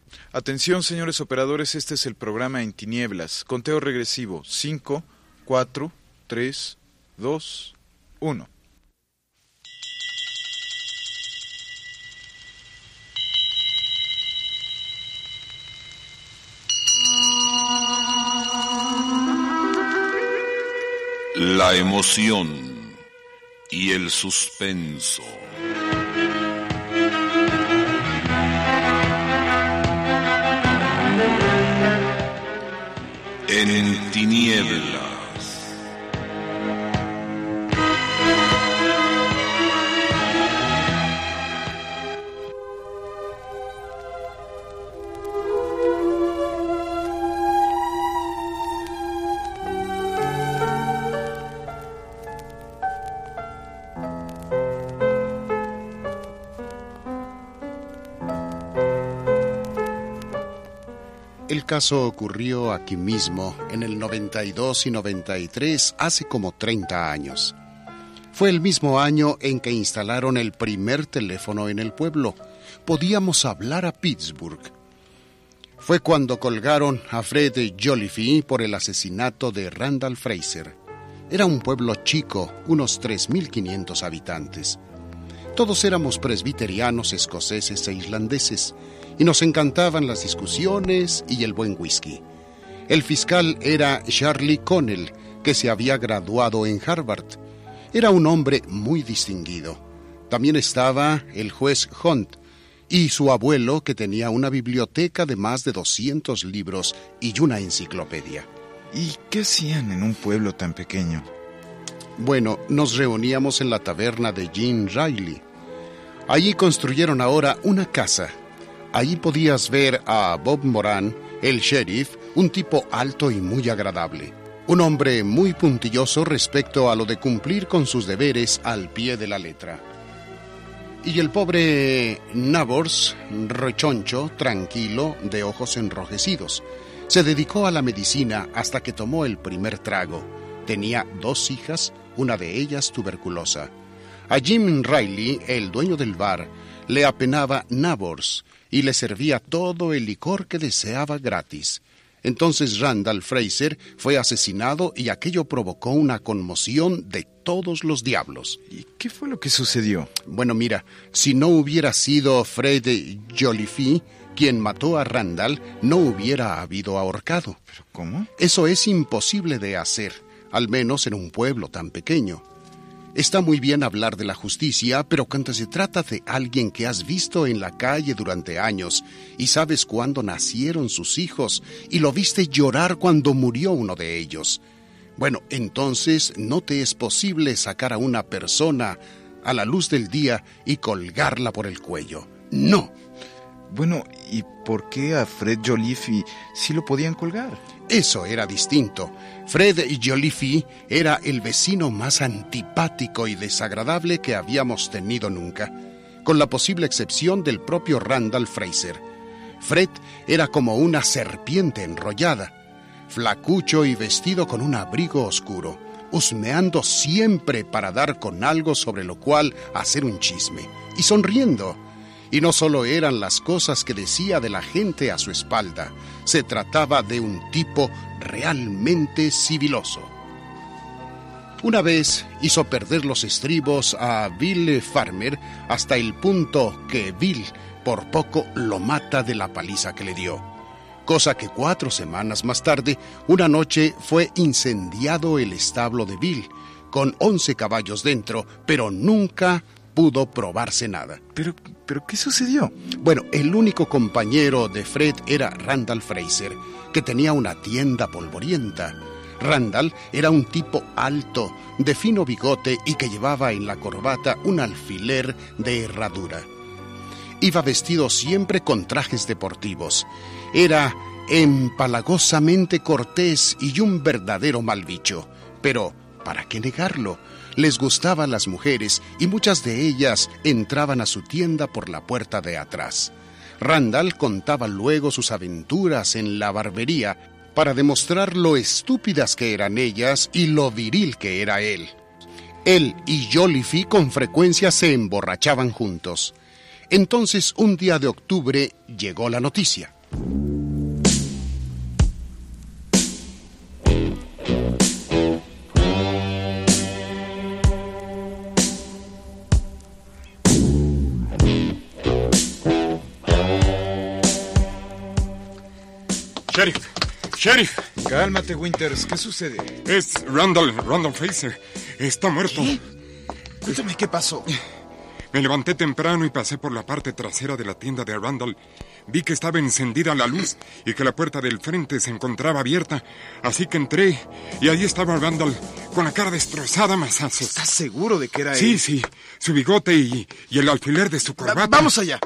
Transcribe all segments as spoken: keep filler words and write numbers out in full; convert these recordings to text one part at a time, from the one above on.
Atención, señores operadores, este es el programa En Tinieblas. Conteo regresivo. cinco, cuatro, tres, dos, uno. La emoción y el suspenso. En Tinieblas. El caso ocurrió aquí mismo, en el noventa y dos y noventa y tres, hace como treinta años. Fue el mismo año en que instalaron el primer teléfono en el pueblo. Podíamos hablar a Pittsburgh. Fue cuando colgaron a Fred Jolliffe por el asesinato de Randall Fraser. Era un pueblo chico, unos tres mil quinientos habitantes. Todos éramos presbiterianos escoceses e irlandeses, y nos encantaban las discusiones y el buen whisky. El fiscal era Charlie Connell, que se había graduado en Harvard. Era un hombre muy distinguido. También estaba el juez Hunt y su abuelo, que tenía una biblioteca de más de doscientos libros y una enciclopedia. ¿Y qué hacían en un pueblo tan pequeño? Bueno, nos reuníamos en la taberna de Jim Riley. Allí construyeron ahora una casa. Allí podías ver a Bob Moran, el sheriff, un tipo alto y muy agradable. Un hombre muy puntilloso respecto a lo de cumplir con sus deberes al pie de la letra. Y el pobre Nabors, rechoncho, tranquilo, de ojos enrojecidos. Se dedicó a la medicina hasta que tomó el primer trago. Tenía dos hijas, una de ellas tuberculosa. A Jim Riley, el dueño del bar, le apenaba Nabors y le servía todo el licor que deseaba gratis. Entonces Randall Fraser fue asesinado y aquello provocó una conmoción de todos los diablos. ¿Y qué fue lo que sucedió? Bueno, mira, si no hubiera sido Fred Jolliffe quien mató a Randall, no hubiera habido ahorcado. ¿Pero cómo? Eso es imposible de hacer, al menos en un pueblo tan pequeño. Está muy bien hablar de la justicia, pero cuando se trata de alguien que has visto en la calle durante años y sabes cuándo nacieron sus hijos y lo viste llorar cuando murió uno de ellos, bueno, entonces no te es posible sacar a una persona a la luz del día y colgarla por el cuello. ¡No! Bueno, ¿y por qué a Fred Jolliffe sí lo podían colgar? Eso era distinto. Fred Jolliffe era el vecino más antipático y desagradable que habíamos tenido nunca, con la posible excepción del propio Randall Fraser. Fred era como una serpiente enrollada, flacucho y vestido con un abrigo oscuro, husmeando siempre para dar con algo sobre lo cual hacer un chisme, y sonriendo. Y no solo eran las cosas que decía de la gente a su espalda, se trataba de un tipo realmente sibiloso. Una vez hizo perder los estribos a Bill Farmer hasta el punto que Bill por poco lo mata de la paliza que le dio. Cosa que cuatro semanas más tarde, una noche fue incendiado el establo de Bill, con once caballos dentro, pero nunca pudo probarse nada. ¿Pero, pero qué sucedió? Bueno, el único compañero de Fred era Randall Fraser, que tenía una tienda polvorienta. Randall era un tipo alto, de fino bigote y que llevaba en la corbata un alfiler de herradura. Iba vestido siempre con trajes deportivos. Era empalagosamente cortés y un verdadero mal bicho. Pero, ¿para qué negarlo? Les gustaban las mujeres y muchas de ellas entraban a su tienda por la puerta de atrás. Randall contaba luego sus aventuras en la barbería para demostrar lo estúpidas que eran ellas y lo viril que era él. Él y Jolliffe con frecuencia se emborrachaban juntos. Entonces, un día de octubre, llegó la noticia. Sheriff, Sheriff. Cálmate, Winters. ¿Qué sucede? Es Randall, Randall Fraser. Está muerto. ¿Qué? Cuéntame qué pasó. Me levanté temprano y pasé por la parte trasera de la tienda de Randall. Vi que estaba encendida la luz y que la puerta del frente se encontraba abierta. Así que entré y ahí estaba Randall, con la cara destrozada a mazazos. ¿Estás seguro de que era Sí, él? sí. Su bigote y, y el alfiler de su corbata. Va- Vamos allá.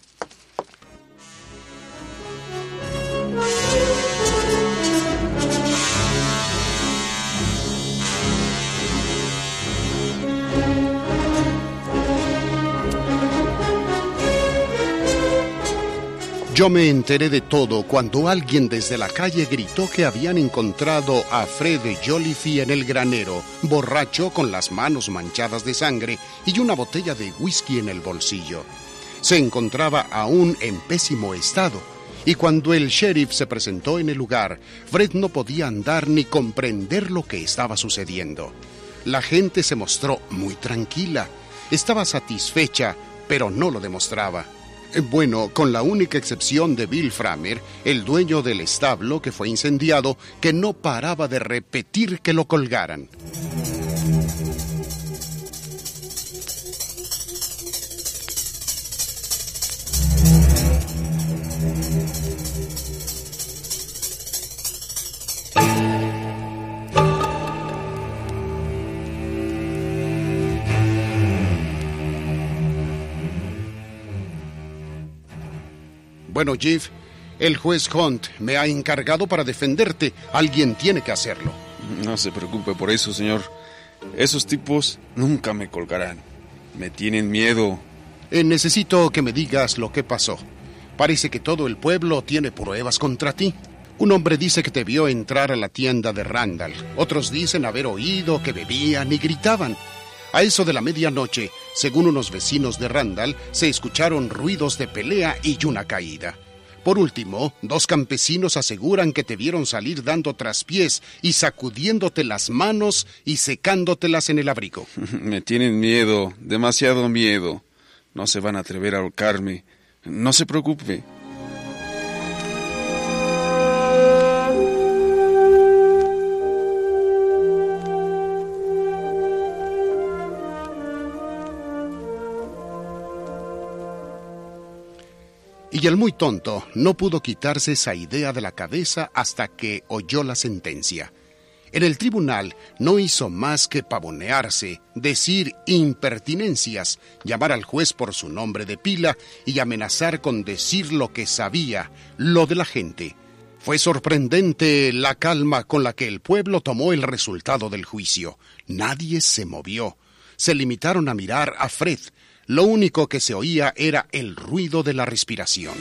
Yo me enteré de todo cuando alguien desde la calle gritó que habían encontrado a Fred Jolliffe en el granero, borracho con las manos manchadas de sangre y una botella de whisky en el bolsillo. Se encontraba aún en pésimo estado, y cuando el sheriff se presentó en el lugar, Fred no podía andar ni comprender lo que estaba sucediendo. La gente se mostró muy tranquila, estaba satisfecha, pero no lo demostraba. Bueno, con la única excepción de Bill Framer, el dueño del establo que fue incendiado, que no paraba de repetir que lo colgaran. Bueno, Jeff, el juez Hunt me ha encargado para defenderte. Alguien tiene que hacerlo. No se preocupe por eso, señor. Esos tipos nunca me colgarán. Me tienen miedo. Eh, necesito que me digas lo que pasó. Parece que todo el pueblo tiene pruebas contra ti. Un hombre dice que te vio entrar a la tienda de Randall. Otros dicen haber oído que bebían y gritaban. A eso de la medianoche, según unos vecinos de Randall, se escucharon ruidos de pelea y una caída. Por último, dos campesinos aseguran que te vieron salir dando traspiés y sacudiéndote las manos y secándotelas en el abrigo. Me tienen miedo, demasiado miedo. No se van a atrever a ahorcarme. No se preocupe. Y el muy tonto no pudo quitarse esa idea de la cabeza hasta que oyó la sentencia. En el tribunal no hizo más que pavonearse, decir impertinencias, llamar al juez por su nombre de pila y amenazar con decir lo que sabía, lo de la gente. Fue sorprendente la calma con la que el pueblo tomó el resultado del juicio. Nadie se movió. Se limitaron a mirar a Fred. Lo único que se oía era el ruido de la respiración.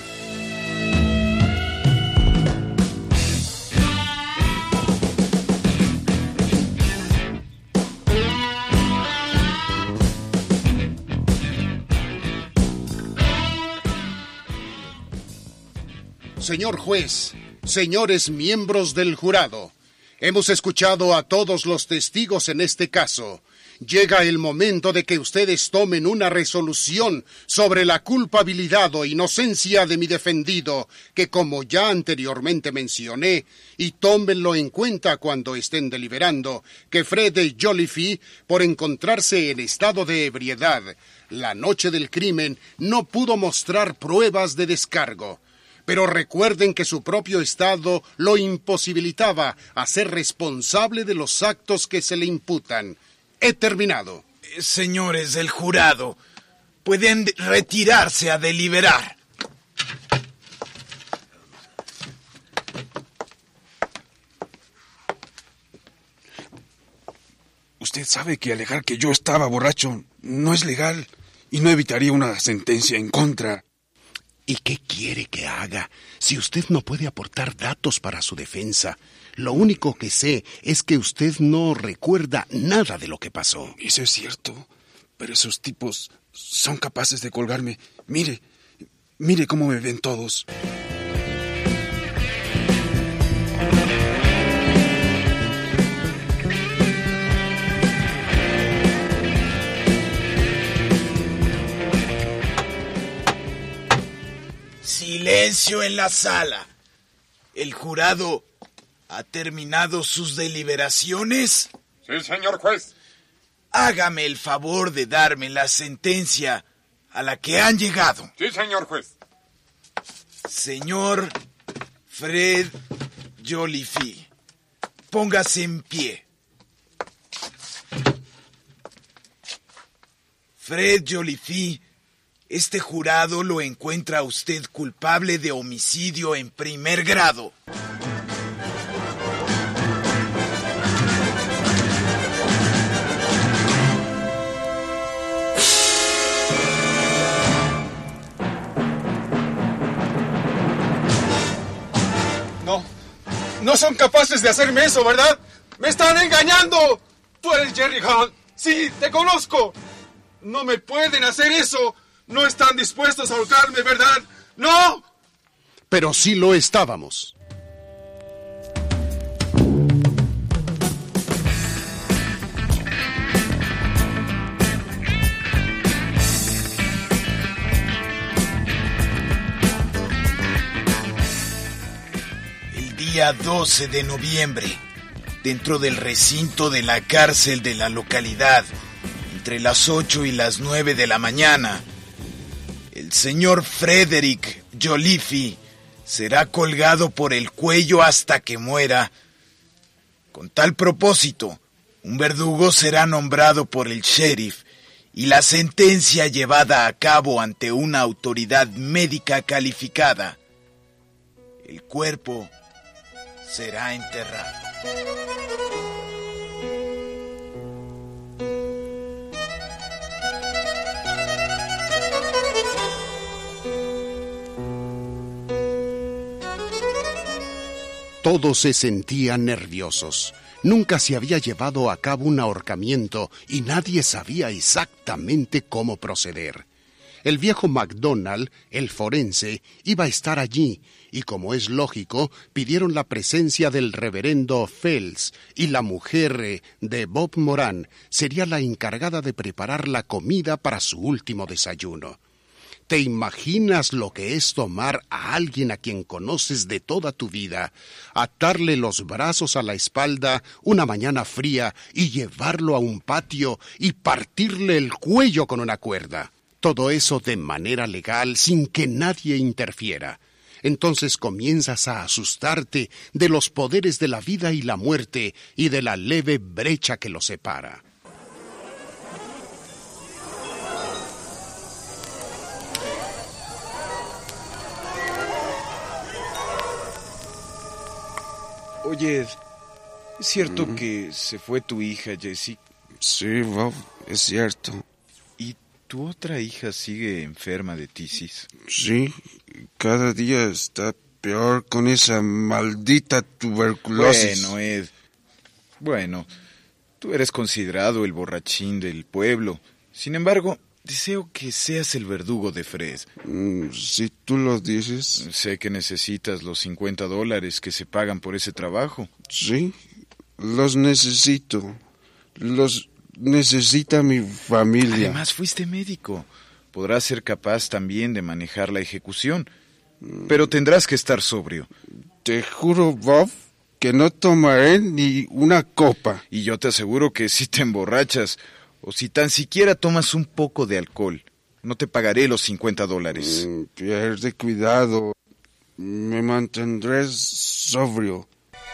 Señor juez, señores miembros del jurado, hemos escuchado a todos los testigos en este caso. Llega el momento de que ustedes tomen una resolución sobre la culpabilidad o inocencia de mi defendido, que como ya anteriormente mencioné, y tómenlo en cuenta cuando estén deliberando, que Fred Jolliffe, por encontrarse en estado de ebriedad la noche del crimen, no pudo mostrar pruebas de descargo. Pero recuerden que su propio estado lo imposibilitaba a ser responsable de los actos que se le imputan. He terminado. Señores del jurado, pueden retirarse a deliberar. Usted sabe que alegar que yo estaba borracho no es legal y no evitaría una sentencia en contra. ¿Y qué quiere que haga si usted no puede aportar datos para su defensa? Lo único que sé es que usted no recuerda nada de lo que pasó. Eso es cierto, pero esos tipos son capaces de colgarme. Mire, mire cómo me ven todos. Silencio en la sala. ¿El jurado ha terminado sus deliberaciones? Sí, señor juez. Hágame el favor de darme la sentencia a la que han llegado. Sí, señor juez. Señor Fred Joliffe, póngase en pie. Fred Joliffe, este jurado lo encuentra a usted culpable de homicidio en primer grado. No, no son capaces de hacerme eso, ¿verdad? ¡Me están engañando! Tú eres Jerry Hall. Sí, te conozco. No me pueden hacer eso. No están dispuestos a ahorcarme, ¿verdad? ¡No! Pero sí lo estábamos. El día doce de noviembre, dentro del recinto de la cárcel de la localidad, entre las ocho y las nueve de la mañana, el señor Frederick Joliffe será colgado por el cuello hasta que muera. Con tal propósito, un verdugo será nombrado por el sheriff y la sentencia llevada a cabo ante una autoridad médica calificada. El cuerpo será enterrado. Todos se sentían nerviosos. Nunca se había llevado a cabo un ahorcamiento y nadie sabía exactamente cómo proceder. El viejo MacDonald, el forense, iba a estar allí y, como es lógico, pidieron la presencia del reverendo Phelps y la mujer eh, de Bob Moran sería la encargada de preparar la comida para su último desayuno. ¿Te imaginas lo que es tomar a alguien a quien conoces de toda tu vida, atarle los brazos a la espalda una mañana fría y llevarlo a un patio y partirle el cuello con una cuerda? Todo eso de manera legal, sin que nadie interfiera. Entonces comienzas a asustarte de los poderes de la vida y la muerte y de la leve brecha que los separa. Oye, Ed, ¿es cierto mm. que se fue tu hija, Jessie? Sí, Bob, es cierto. ¿Y tu otra hija sigue enferma de tisis? Sí, cada día está peor con esa maldita tuberculosis. Bueno, Ed, bueno, tú eres considerado el borrachín del pueblo. Sin embargo, deseo que seas el verdugo de Fred. Mm, si tú lo dices. Sé que necesitas los cincuenta dólares que se pagan por ese trabajo. Sí, los necesito. Los necesita mi familia. Además, fuiste médico. Podrás ser capaz también de manejar la ejecución. Pero tendrás que estar sobrio. Te juro, Bob, que no tomaré ni una copa. Y yo te aseguro que si te emborrachas, o si tan siquiera tomas un poco de alcohol, no te pagaré los cincuenta dólares. Mm, pierde cuidado. Me mantendré sobrio.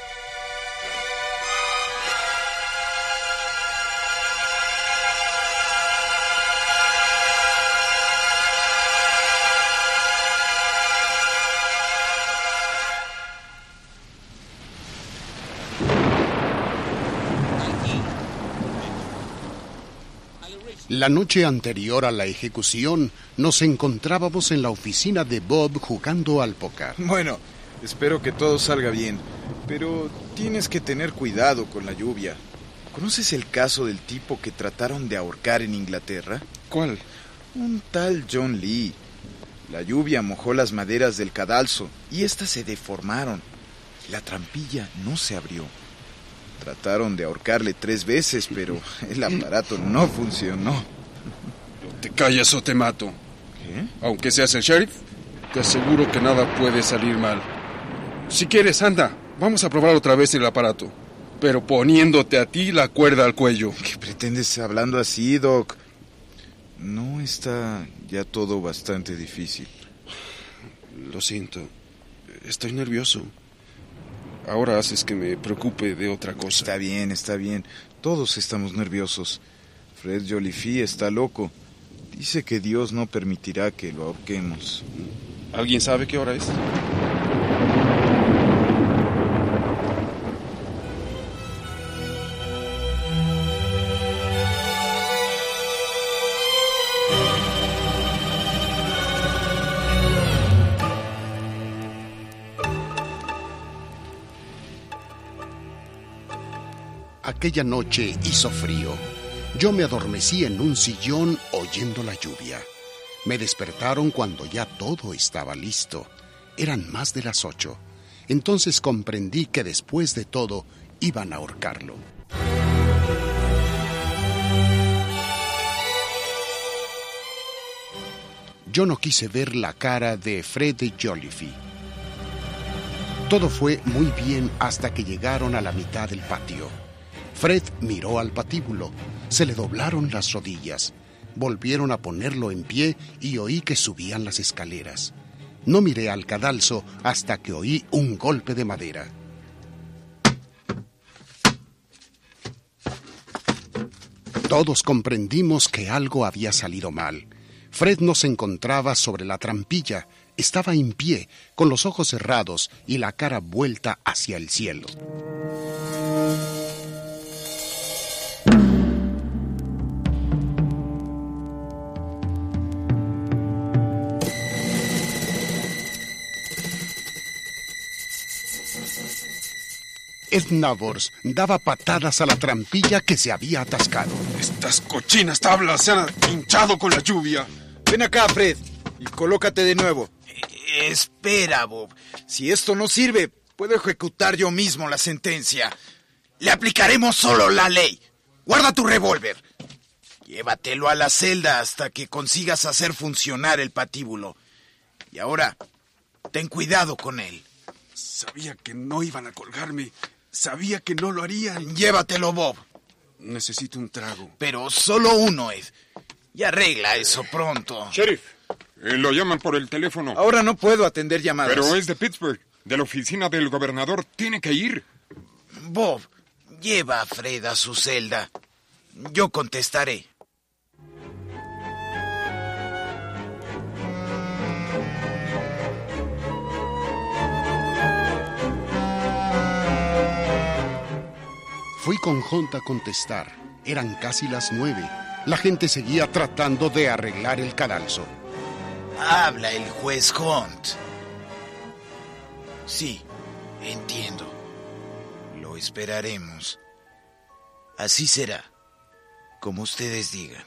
La noche anterior a la ejecución, nos encontrábamos en la oficina de Bob jugando al póker. Bueno, espero que todo salga bien, pero tienes que tener cuidado con la lluvia. ¿Conoces el caso del tipo que trataron de ahorcar en Inglaterra? ¿Cuál? Un tal John Lee. La lluvia mojó las maderas del cadalso y éstas se deformaron. La trampilla no se abrió. Trataron de ahorcarle tres veces, pero el aparato no funcionó. ¿Te callas o te mato? ¿Qué? Aunque seas el sheriff. Te aseguro que nada puede salir mal. Si quieres, anda, vamos a probar otra vez el aparato, pero poniéndote a ti la cuerda al cuello. ¿Qué pretendes hablando así, Doc? No está ya todo bastante difícil. Lo siento, estoy nervioso. Ahora haces que me preocupe de otra cosa. Está bien, está bien. Todos estamos nerviosos. Fred Joliffe está loco. Dice que Dios no permitirá que lo ahorquemos. ¿Alguien sabe qué hora es? Aquella noche hizo frío. Yo me adormecí en un sillón oyendo la lluvia. Me despertaron cuando ya todo estaba listo. Eran más de las ocho. Entonces comprendí que después de todo iban a ahorcarlo. Yo no quise ver la cara de Fred Joliffe. Todo fue muy bien hasta que llegaron a la mitad del patio. Fred miró al patíbulo. Se le doblaron las rodillas. Volvieron a ponerlo en pie y oí que subían las escaleras. No miré al cadalso hasta que oí un golpe de madera. Todos comprendimos que algo había salido mal. Fred no se encontraba sobre la trampilla. Estaba en pie, con los ojos cerrados y la cara vuelta hacia el cielo. Edna Bors daba patadas a la trampilla que se había atascado. Estas cochinas tablas se han hinchado con la lluvia. Ven acá, Fred, y colócate de nuevo. Eh, espera, Bob. Si esto no sirve, puedo ejecutar yo mismo la sentencia. Le aplicaremos solo la ley. Guarda tu revólver. Llévatelo a la celda hasta que consigas hacer funcionar el patíbulo. Y ahora, ten cuidado con él. Sabía que no iban a colgarme. Sabía que no lo harían. Llévatelo, Bob. Necesito un trago. Pero solo uno, Ed. Y arregla eso pronto. Sheriff, eh, lo llaman por el teléfono. Ahora no puedo atender llamadas. Pero es de Pittsburgh, de la oficina del gobernador. Tiene que ir. Bob, lleva a Fred a su celda. Yo contestaré. Fui con Hunt a contestar. Eran casi las nueve. La gente seguía tratando de arreglar el cadalso. Habla el juez Hunt. Sí, entiendo. Lo esperaremos. Así será, como ustedes digan.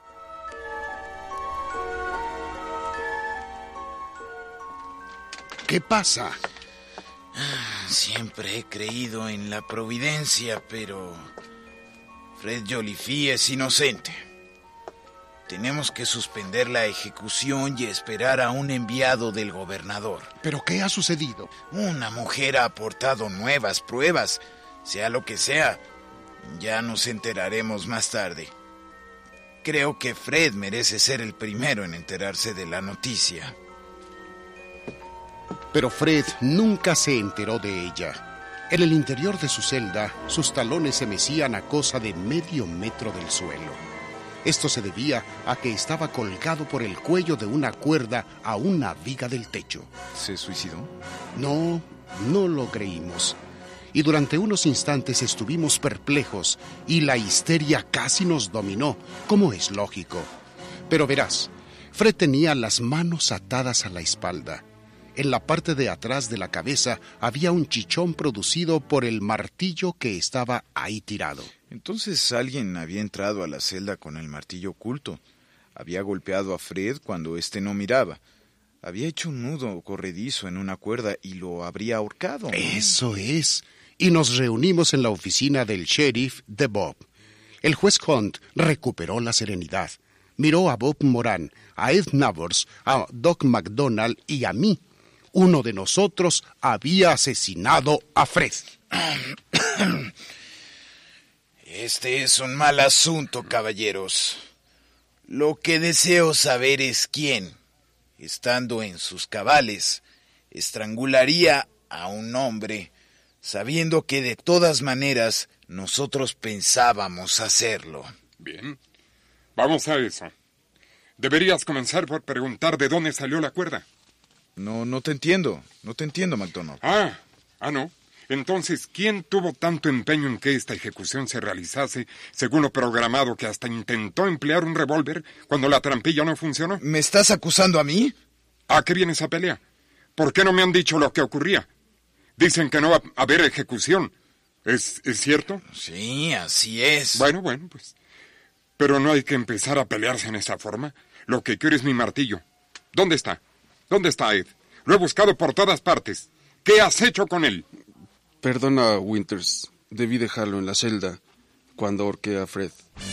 ¿Qué pasa? Siempre he creído en la providencia, pero Fred Joliffe es inocente. Tenemos que suspender la ejecución y esperar a un enviado del gobernador. ¿Pero qué ha sucedido? Una mujer ha aportado nuevas pruebas. Sea lo que sea, ya nos enteraremos más tarde. Creo que Fred merece ser el primero en enterarse de la noticia. Pero Fred nunca se enteró de ella. En el interior de su celda, sus talones se mecían a cosa de medio metro del suelo. Esto se debía a que estaba colgado por el cuello de una cuerda a una viga del techo. ¿Se suicidó? No, no lo creímos. Y durante unos instantes estuvimos perplejos y la histeria casi nos dominó, como es lógico. Pero verás, Fred tenía las manos atadas a la espalda. En la parte de atrás de la cabeza había un chichón producido por el martillo que estaba ahí tirado. Entonces alguien había entrado a la celda con el martillo oculto. Había golpeado a Fred cuando éste no miraba. Había hecho un nudo corredizo en una cuerda y lo habría ahorcado. Eso es. Y nos reunimos en la oficina del sheriff de Bob. El juez Hunt recuperó la serenidad. Miró a Bob Moran, a Ed Nabors, a Doc McDonald y a mí. Uno de nosotros había asesinado a Fred. Este es un mal asunto, caballeros. Lo que deseo saber es quién, estando en sus cabales, estrangularía a un hombre, sabiendo que de todas maneras nosotros pensábamos hacerlo. Bien, vamos a eso. Deberías comenzar por preguntar de dónde salió la cuerda. No, no te entiendo. No te entiendo, MacDonald. Ah, ah, no. Entonces, ¿quién tuvo tanto empeño en que esta ejecución se realizase según lo programado que hasta intentó emplear un revólver cuando la trampilla no funcionó? ¿Me estás acusando a mí? ¿A qué viene esa pelea? ¿Por qué no me han dicho lo que ocurría? Dicen que no va a haber ejecución. ¿Es, es cierto? Sí, así es. Bueno, bueno, pues. Pero no hay que empezar a pelearse en esa forma. Lo que quiero es mi martillo. ¿Dónde está? ¿Dónde está Ed? Lo he buscado por todas partes. ¿Qué has hecho con él? Perdona, Winters. Debí dejarlo en la celda cuando ahorqué a Fred.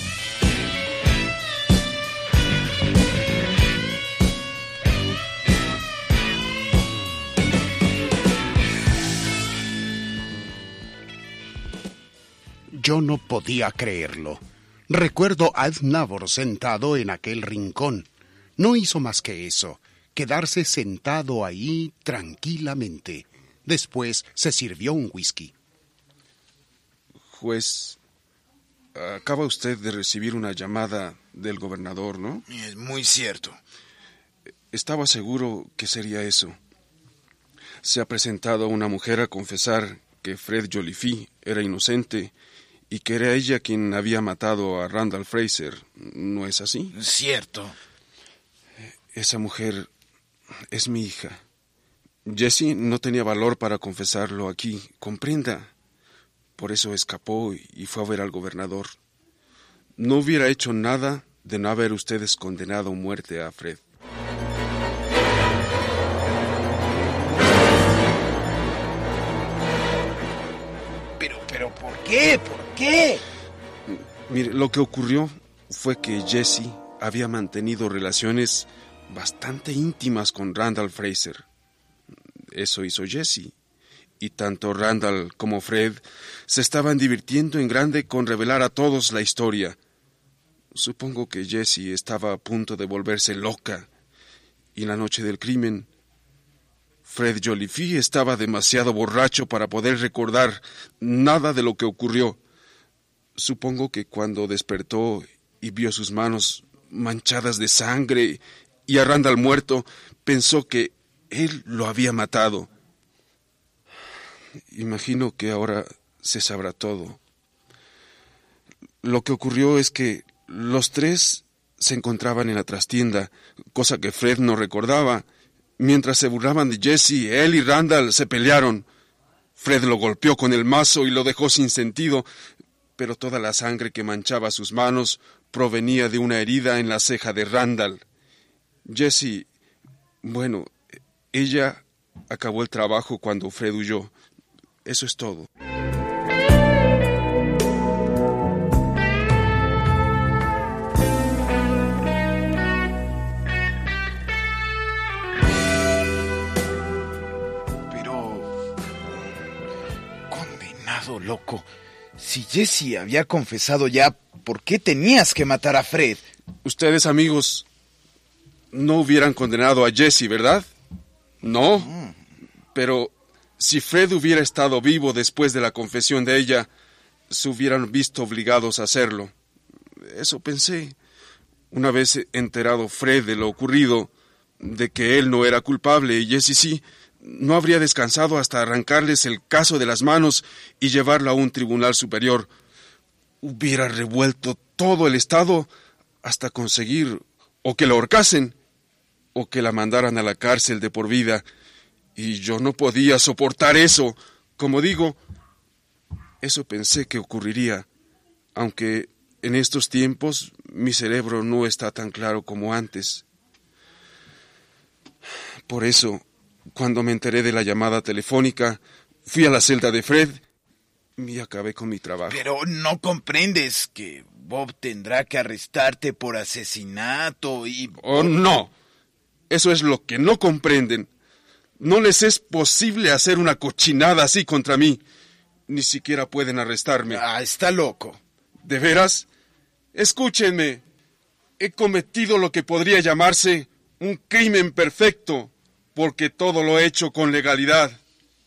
Yo no podía creerlo. Recuerdo a Ed Nabor sentado en aquel rincón. No hizo más que eso, quedarse sentado ahí tranquilamente. Después se sirvió un whisky. Juez, acaba usted de recibir una llamada del gobernador, ¿no? Es muy cierto. Estaba seguro que sería eso. Se ha presentado una mujer a confesar que Fred Joliffe era inocente y que era ella quien había matado a Randall Fraser. ¿No es así? Cierto. Esa mujer es mi hija. Jessie no tenía valor para confesarlo aquí, comprenda. Por eso escapó y fue a ver al gobernador. No hubiera hecho nada de no haber ustedes condenado a muerte a Fred. Pero, pero, ¿por qué? ¿Por qué? Mire, lo que ocurrió fue que Jessie había mantenido relaciones bastante íntimas con Randall Fraser. Eso hizo Jessie. Y tanto Randall como Fred se estaban divirtiendo en grande con revelar a todos la historia. Supongo que Jessie estaba a punto de volverse loca. Y en la noche del crimen, Fred Joliffe estaba demasiado borracho para poder recordar nada de lo que ocurrió. Supongo que cuando despertó y vio sus manos manchadas de sangre y a Randall muerto, pensó que él lo había matado. Imagino que ahora se sabrá todo. Lo que ocurrió es que los tres se encontraban en la trastienda, cosa que Fred no recordaba. Mientras se burlaban de Jessie, él y Randall se pelearon. Fred lo golpeó con el mazo y lo dejó sin sentido, pero toda la sangre que manchaba sus manos provenía de una herida en la ceja de Randall. Jessie, bueno, ella acabó el trabajo cuando Fred huyó. Eso es todo. Pero... condenado, loco. Si Jessie había confesado ya, ¿por qué tenías que matar a Fred? Ustedes, amigos, no hubieran condenado a Jessie, ¿verdad? No, mm. Pero si Fred hubiera estado vivo después de la confesión de ella, se hubieran visto obligados a hacerlo. Eso pensé. Una vez enterado Fred de lo ocurrido, de que él no era culpable y Jessie sí, no habría descansado hasta arrancarles el caso de las manos y llevarlo a un tribunal superior. Hubiera revuelto todo el estado hasta conseguir o que la ahorcasen o que la mandaran a la cárcel de por vida. Y yo no podía soportar eso. Como digo, eso pensé que ocurriría, aunque en estos tiempos mi cerebro no está tan claro como antes. Por eso, cuando me enteré de la llamada telefónica, fui a la celda de Fred y acabé con mi trabajo. Pero no comprendes que Bob tendrá que arrestarte por asesinato y... ¡Oh, no! Eso es lo que no comprenden. No les es posible hacer una cochinada así contra mí. Ni siquiera pueden arrestarme. Ah, está loco. ¿De veras? Escúchenme. He cometido lo que podría llamarse un crimen perfecto, porque todo lo he hecho con legalidad.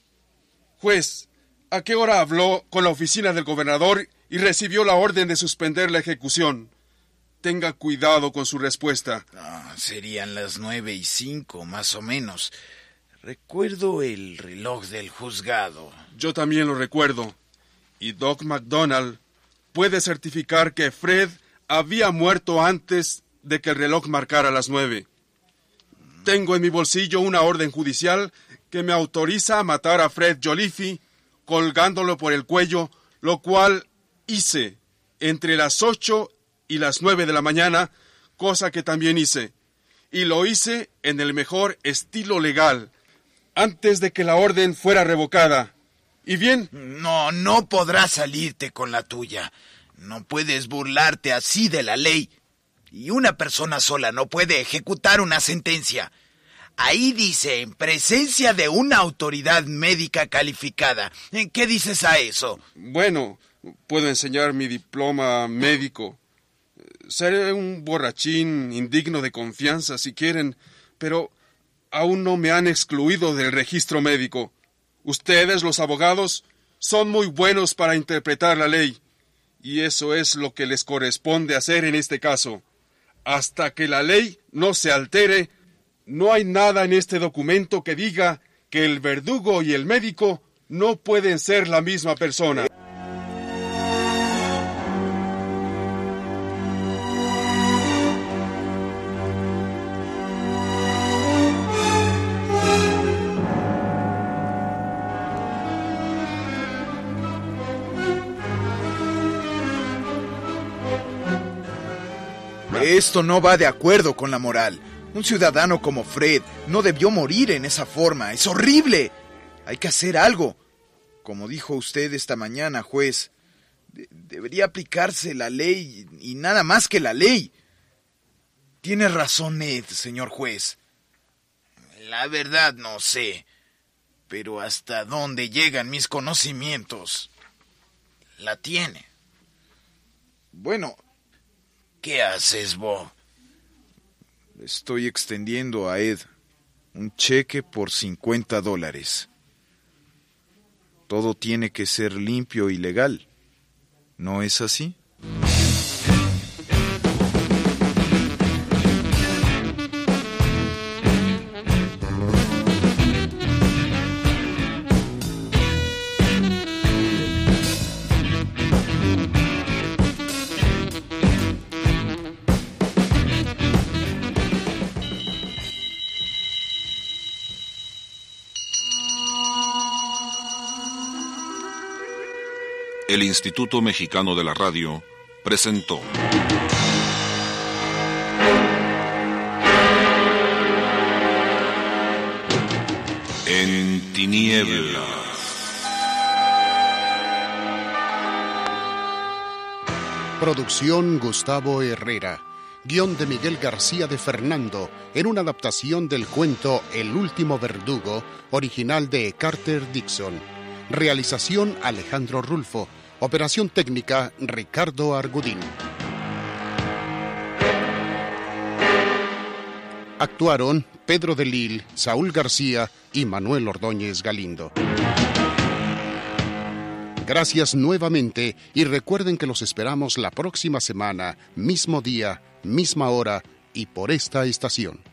Juez, ¿a qué hora habló con la oficina del gobernador y recibió la orden de suspender la ejecución? Tenga cuidado con su respuesta. Ah, serían las nueve y cinco, más o menos. Recuerdo el reloj del juzgado. Yo también lo recuerdo. Y Doc McDonald puede certificar que Fred había muerto antes de que el reloj marcara las nueve. Tengo en mi bolsillo una orden judicial que me autoriza a matar a Fred Jolliffe colgándolo por el cuello, lo cual hice entre las ocho y las nueve de la mañana, cosa que también hice. Y lo hice en el mejor estilo legal, antes de que la orden fuera revocada. ¿Y bien? No, no podrás salirte con la tuya. No puedes burlarte así de la ley. Y una persona sola no puede ejecutar una sentencia. Ahí dice, en presencia de una autoridad médica calificada. ¿Qué dices a eso? Bueno, puedo enseñar mi diploma médico. Seré un borrachín indigno de confianza si quieren, pero aún no me han excluido del registro médico. Ustedes, los abogados, son muy buenos para interpretar la ley, y eso es lo que les corresponde hacer en este caso. Hasta que la ley no se altere, no hay nada en este documento que diga que el verdugo y el médico no pueden ser la misma persona. Esto no va de acuerdo con la moral. Un ciudadano como Fred no debió morir en esa forma. ¡Es horrible! Hay que hacer algo. Como dijo usted esta mañana, juez, de- debería aplicarse la ley y nada más que la ley. Tiene razón Ed, señor juez. La verdad no sé, pero hasta dónde llegan mis conocimientos, la tiene. Bueno, ¿Qué haces, Bob? estoy extendiendo a Ed un cheque por cincuenta dólares. Todo tiene que ser limpio y legal. ¿No es así? El Instituto Mexicano de la Radio presentó En Tinieblas. Producción Gustavo Herrera. Guión de Miguel García de Fernando, en una adaptación del cuento El último verdugo, original de Carter Dixon. Realización Alejandro Rulfo. Operación técnica Ricardo Argudín. Actuaron Pedro de Lille, Saúl García y Manuel Ordóñez Galindo. Gracias nuevamente y recuerden que los esperamos la próxima semana, mismo día, misma hora y por esta estación.